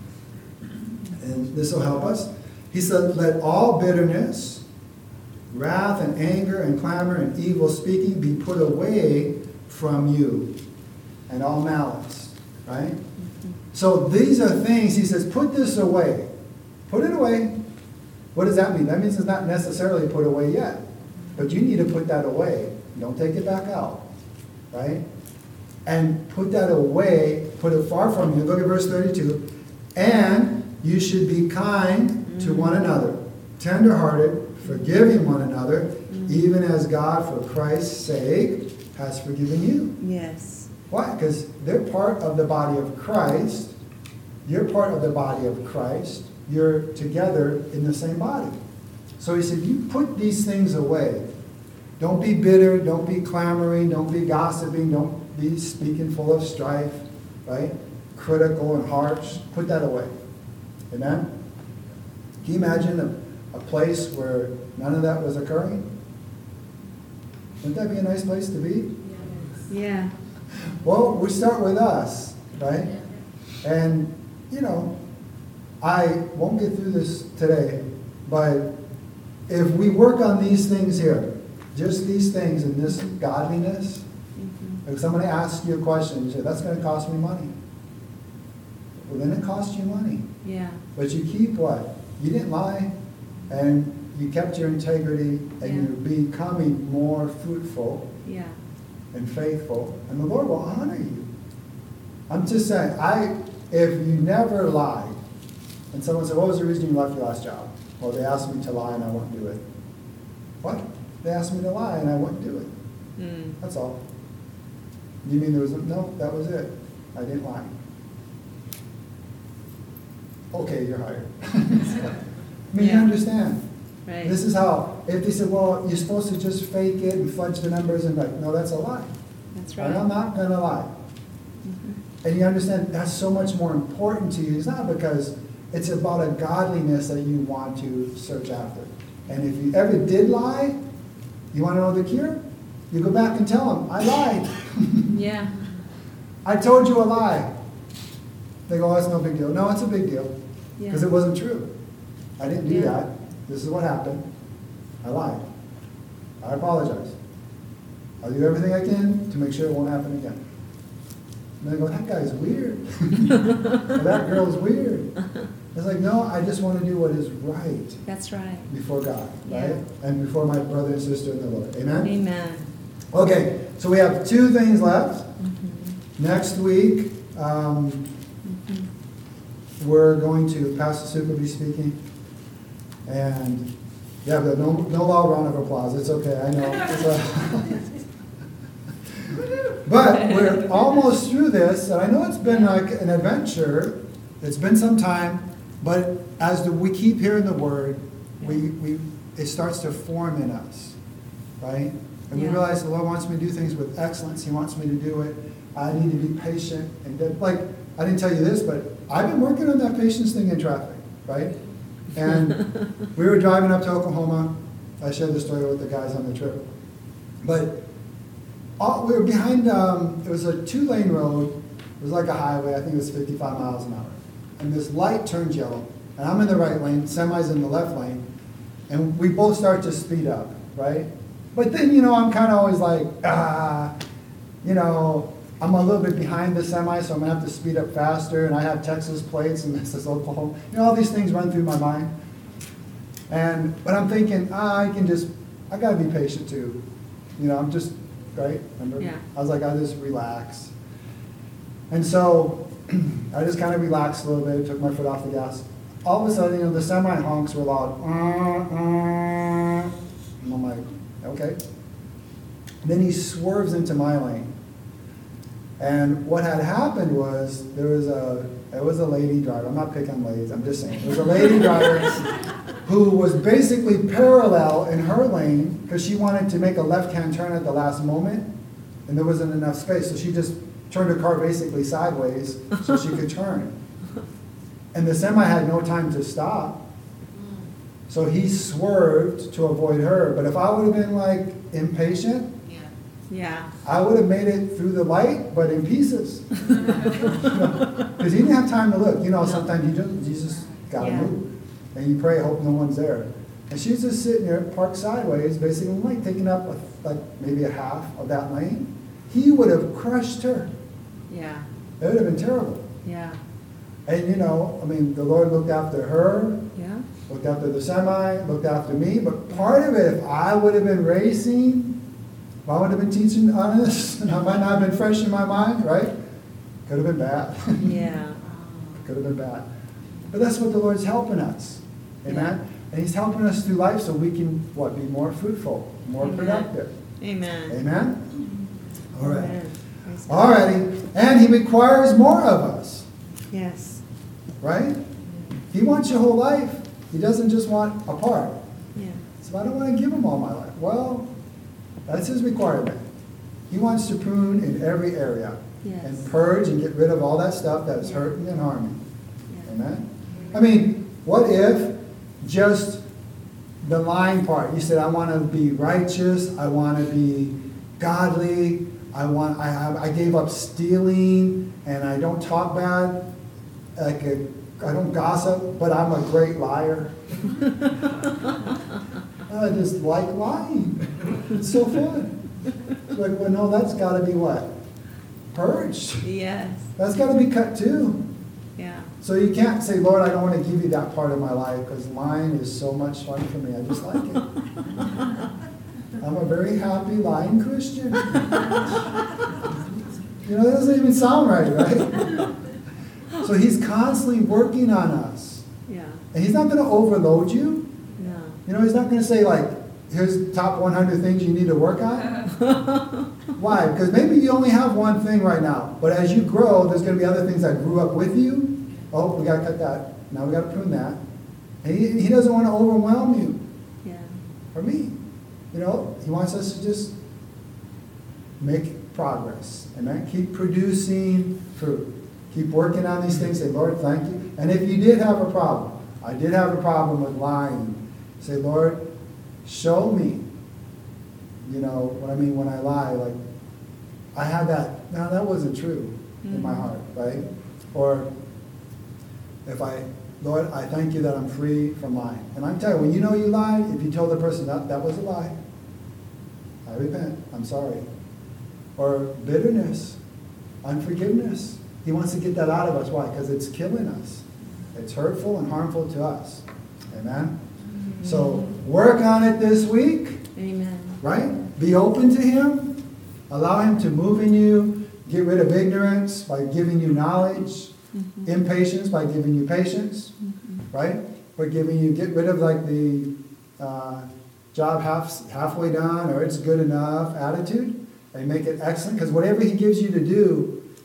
And this will help us. He said, let all bitterness, wrath and anger and clamor and evil speaking be put away from you, and all malice. Right? Mm-hmm. So these are things, he says, put this away. Put it away. What does that mean? That means it's not necessarily put away yet. But you need to put that away. Don't take it back out. Right? And put that away, put it far from you. Look at verse thirty-two. And you should be kind mm-hmm. to one another, tenderhearted, forgiving one another, mm-hmm. even as God, for Christ's sake, has forgiven you. Yes. Why? Because they're part of the body of Christ. You're part of the body of Christ. You're together in the same body. So he said, you put these things away. Don't be bitter. Don't be clamoring. Don't be gossiping. Don't be speaking full of strife, right? Critical and harsh. Put that away. Amen? Can you imagine a, a place where none of that was occurring? Wouldn't that be a nice place to be? Yeah. Well, we start with us, right? And, you know, I won't get through this today, but if we work on these things here, just these things and this godliness, mm-hmm. if somebody asks you a question, you say, that's going to cost me money. Well, then it costs you money. Yeah. But you keep what? You didn't lie, and you kept your integrity, and Yeah. you're becoming more fruitful. Yeah. And faithful, and the Lord will honor you. I'm just saying, I if you never lied, and someone said, what was the reason you left your last job? Well, they asked me to lie and I wouldn't do it. What? They asked me to lie and I wouldn't do it. Mm. That's all. You mean there was, no, that was it. I didn't lie. Okay, you're hired. I mean, Yeah. you understand. Right. This is how, if they said, well, you're supposed to just fake it and fudge the numbers, and like, no, that's a lie. That's right. And I'm not going to lie. Mm-hmm. And you understand that's so much more important to you. It's not because it's about a godliness that you want to search after. And if you ever did lie, you want to know the cure? You go back and tell them, I lied. Yeah. I told you a lie. They go, oh, it's no big deal. No, it's a big deal. Yeah. Because it wasn't true. I didn't do Yeah. that. This is what happened. I lied. I apologize. I'll do everything I can to make sure it won't happen again. And they go, that guy's weird. Or that girl's weird. It's like, no, I just want to do what is right That's right. before God, Yeah. right? And before my brother and sister in the Lord. Amen? Amen. Okay, so we have two things left. Mm-hmm. Next week, um, Mm-hmm. we're going to, Pastor Suk will be speaking. And yeah, but no, no loud round of applause. It's okay, I know. It's a but we're almost through this, and I know it's been like an adventure, It's been some time, but as the, we keep hearing the word, we, we it starts to form in us, right? And we Yeah. realize the Lord wants me to do things with excellence. He wants me to do it. I need to be patient. And that, like, I didn't tell you this, but I've been working on that patience thing in traffic, right? And we were driving up to Oklahoma. I shared the story with the guys on the trip. But all, we were behind, um, it was a two-lane road. It was like a highway. I think it was fifty-five miles an hour. And this light turns yellow. And I'm in the right lane, semi's in the left lane. And we both start to speed up, right? But then, you know, I'm kind of always like, ah, you know, I'm a little bit behind the semi, so I'm going to have to speed up faster. And I have Texas plates, and this is Oklahoma. You know, all these things run through my mind. And, but I'm thinking, ah, I can just, I got to be patient too. You know, I'm just, right? Remember? Yeah. I was like, I'll just relax. And so I just kind of relaxed a little bit, took my foot off the gas. All of a sudden, you know, the semi honks were loud. Uh, uh, and I'm like, okay. Then he swerves into my lane. And what had happened was there was a there was a lady driver. I'm not picking on ladies. I'm just saying there was a lady driver who was basically parallel in her lane because she wanted to make a left-hand turn at the last moment, and there wasn't enough space, so she just turned her car basically sideways so she could turn. And the semi had no time to stop, so he swerved to avoid her. But if I would have been like impatient, Yeah. I would have made it through the light, but in pieces. Because he didn't have time to look. You know, sometimes you just, you just got to Yeah. move. And you pray, hope no one's there. And she's just sitting there, parked sideways, basically like taking up a, like maybe a half of that lane. He would have crushed her. Yeah. It would have been terrible. Yeah. And you know, I mean, the Lord looked after her, Yeah. looked after the semi, looked after me. But part of it, if I would have been racing, if I would have been teaching on this, and I might not have been fresh in my mind, right? Could have been bad. Yeah. Could have been bad. But that's what the Lord's helping us. Amen? And He's helping us through life so we can, what, be more fruitful, more Amen. productive. Amen. Amen? All right. Amen. Praise God. All righty. And He requires more of us, Yes. right? He wants your whole life. He doesn't just want a part. Yeah. So I don't want to give Him all my life. Well, that's His requirement. He wants to prune in every area. Yes. And purge and get rid of all that stuff that is hurting and harming. Yeah. Amen? I mean, what if just the lying part? You said, I want to be righteous. I want to be godly. I want. I, I gave up stealing, and I don't talk bad. Like a, I don't gossip, but I'm a great liar. I just like lying. It's so fun. It's like, well, no, that's got to be what? Purged. Yes. That's got to be cut too. Yeah. So you can't say, Lord, I don't want to give you that part of my life because lying is so much fun for me. I just like it. I'm a very happy lying Christian. You know, that doesn't even sound right, right? So He's constantly working on us. Yeah. And He's not going to overload you. No. You know, He's not going to say, like, here's the top one hundred things you need to work on. Why? Because maybe you only have one thing right now. But as you grow, there's going to be other things that grew up with you. Oh, we got to cut that. Now we got to prune that. And he, he doesn't want to overwhelm you. Yeah. Or me. You know, He wants us to just make progress. Amen? Keep producing fruit. Keep working on these things. Say, Lord, thank you. And if you did have a problem, I did have a problem with lying. Say, Lord, show me. You know, what I mean when I lie, like, I had that, no, that wasn't true in my heart, right? Or if I, Lord, I thank you that I'm free from lying. And I'm telling you, when you know you lied, if you told the person that that was a lie, I repent, I'm sorry. Or bitterness, unforgiveness. He wants to get that out of us. Why? Because it's killing us. It's hurtful and harmful to us. Amen? Mm-hmm. So work on it this week. Amen. Right? Be open to Him. Allow Him to move in you. Get rid of ignorance by giving you knowledge. Mm-hmm. Impatience by giving you patience. Mm-hmm. Right? By giving you, get rid of like the uh, job half, halfway done or it's good enough attitude. And make it excellent. Because whatever He gives you to do,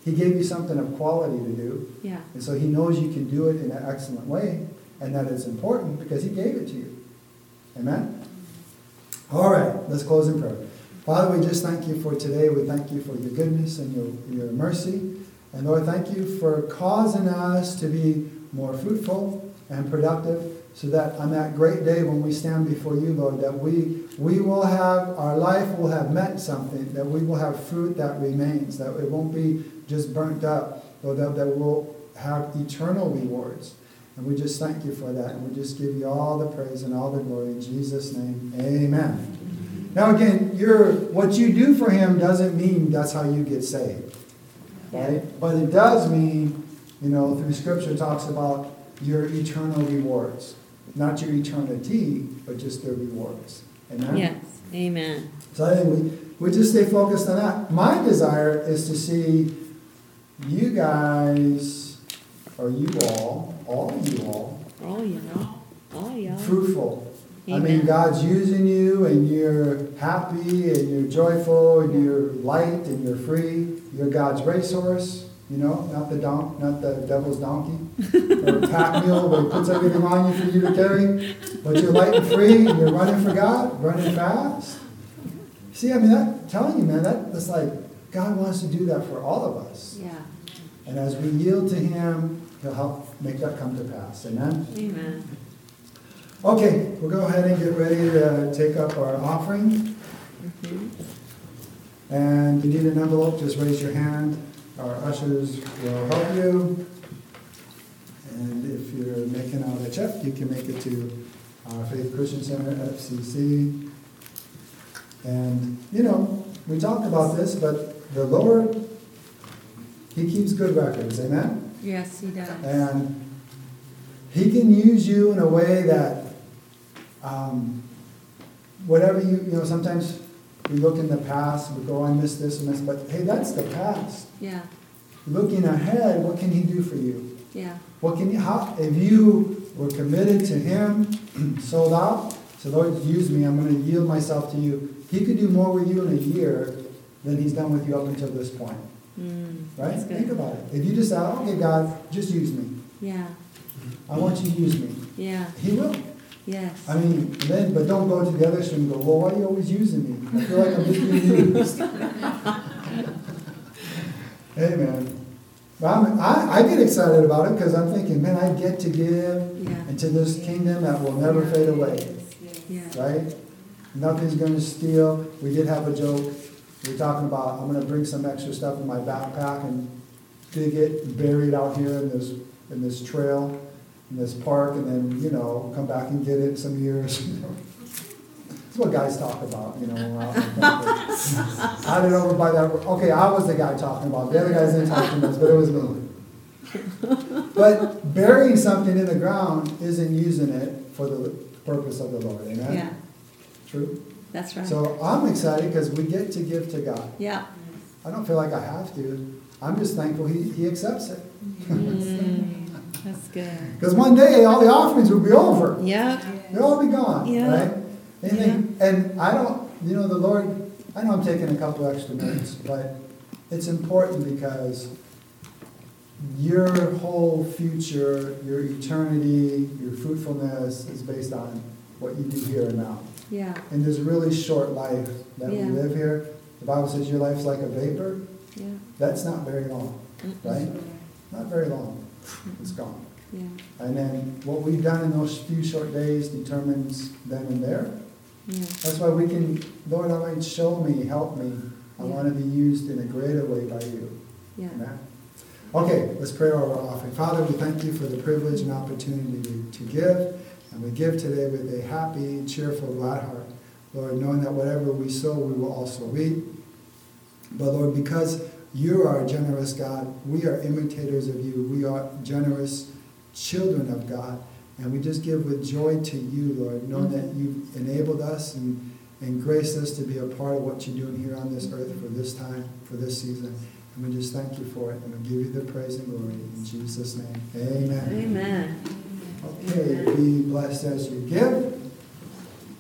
he gave you something of quality to do. Yeah. And so he knows you can do it in an excellent way and that it's important because he gave it to you. Amen? All right, let's close in prayer. Father, we just thank you for today. We thank you for your goodness and your, your mercy. And Lord, thank you for causing us to be more fruitful and productive so that on that great day when we stand before you, Lord, that we, we will have, our life will have meant something, that we will have fruit that remains, that it won't be just burnt up, Lord, that, that we'll have eternal rewards. And we just thank you for that. And we just give you all the praise and all the glory in Jesus' name. Amen. Now again, you're, what you do for him doesn't mean that's how you get saved. Right? But it does mean, you know, through Scripture talks about your eternal rewards. Not your eternity, but just the rewards. Amen? Yes. Amen. So I think we, we just stay focused on that. My desire is to see you guys, or you all, all of you all, Oh, y'all. Oh, y'all. fruitful. I Amen. mean, God's using you, and you're happy, and you're joyful, and you're light, and you're free. You're God's racehorse, you know, not the don- not the devil's donkey, or pack mule where he puts everything on you for you to carry. But you're light and free, and you're running for God, running fast. See, I mean, that, I'm telling you, man, that, that's like, God wants to do that for all of us. Yeah. And as we yield to him, he'll help make that come to pass. Amen? Amen. Okay, we'll go ahead and get ready to take up our offering. Mm-hmm. And if you need an envelope, just raise your hand. Our ushers will help you. And if you're making out a check, you can make it to our Faith Christian Center, F C C. And, you know, we talked about this, but the Lord, he keeps good records. Amen? Yes, he does. And he can use you in a way that um, whatever you, you know, sometimes we look in the past, we go, I missed this and this, but hey, that's the past. Yeah. Looking ahead, what can he do for you? Yeah. What can you, how, if you were committed to him, sold out, so Lord, use me, I'm going to yield myself to you. He could do more with you in a year than he's done with you up until this point. Mm, Right? that's good. Think about it. If you just say, okay, God, just use me. Yeah. I want you to use me. Yeah. He will. Yes. I mean, then, but don't go to the other extreme and go, well, why are you always using me? I feel like I'm just being used. Amen. But I'm, I, I get excited about it because I'm thinking, man, I get to give Yeah. into this kingdom that will never fade away. Yeah. Right? Nothing's going to steal. We did have a joke. We were talking about, I'm going to bring some extra stuff in my backpack and dig it and bury it out here in this in this trail, in this park, and then, you know, come back and get it in some years. That's what guys talk about, you know. When we're out in the country. I don't know by that. Okay, I was the guy talking about it. The other guys didn't talk too much, but it was me. But burying something in the ground isn't using it for the purpose of the Lord. Amen? Yeah. True? That's right. So I'm excited because we get to give to God. Yeah. I don't feel like I have to. I'm just thankful he, he accepts it. Mm, that's good. Because one day all the offerings will be over. Yeah. They'll all be gone. Yeah. Right? And, yeah. and I don't, you know, the Lord, I know I'm taking a couple extra minutes, but it's important because your whole future, your eternity, your fruitfulness is based on what you do here and now. Yeah. In this really short life that Yeah. we live here, the Bible says your life's like a vapor. Yeah. That's not very long, right? Not very long. It's gone. Yeah. And then what we've done in those few short days determines then and there. Yeah. That's why we can, Lord, I want show me, help me. I Yeah. want to be used in a greater way by you. Yeah. Amen. Okay, let's pray over our offering. Father, we thank you for the privilege and opportunity to, to give. And we give today with a happy, cheerful, glad heart. Lord, knowing that whatever we sow, we will also reap. But Lord, because you are a generous God, we are imitators of you. We are generous children of God. And we just give with joy to you, Lord, knowing that you've enabled us and, and graced us to be a part of what you're doing here on this earth for this time, for this season. And we just thank you for it. And we give you the praise and glory. In Jesus' name, amen. Amen. Okay, be blessed as you give.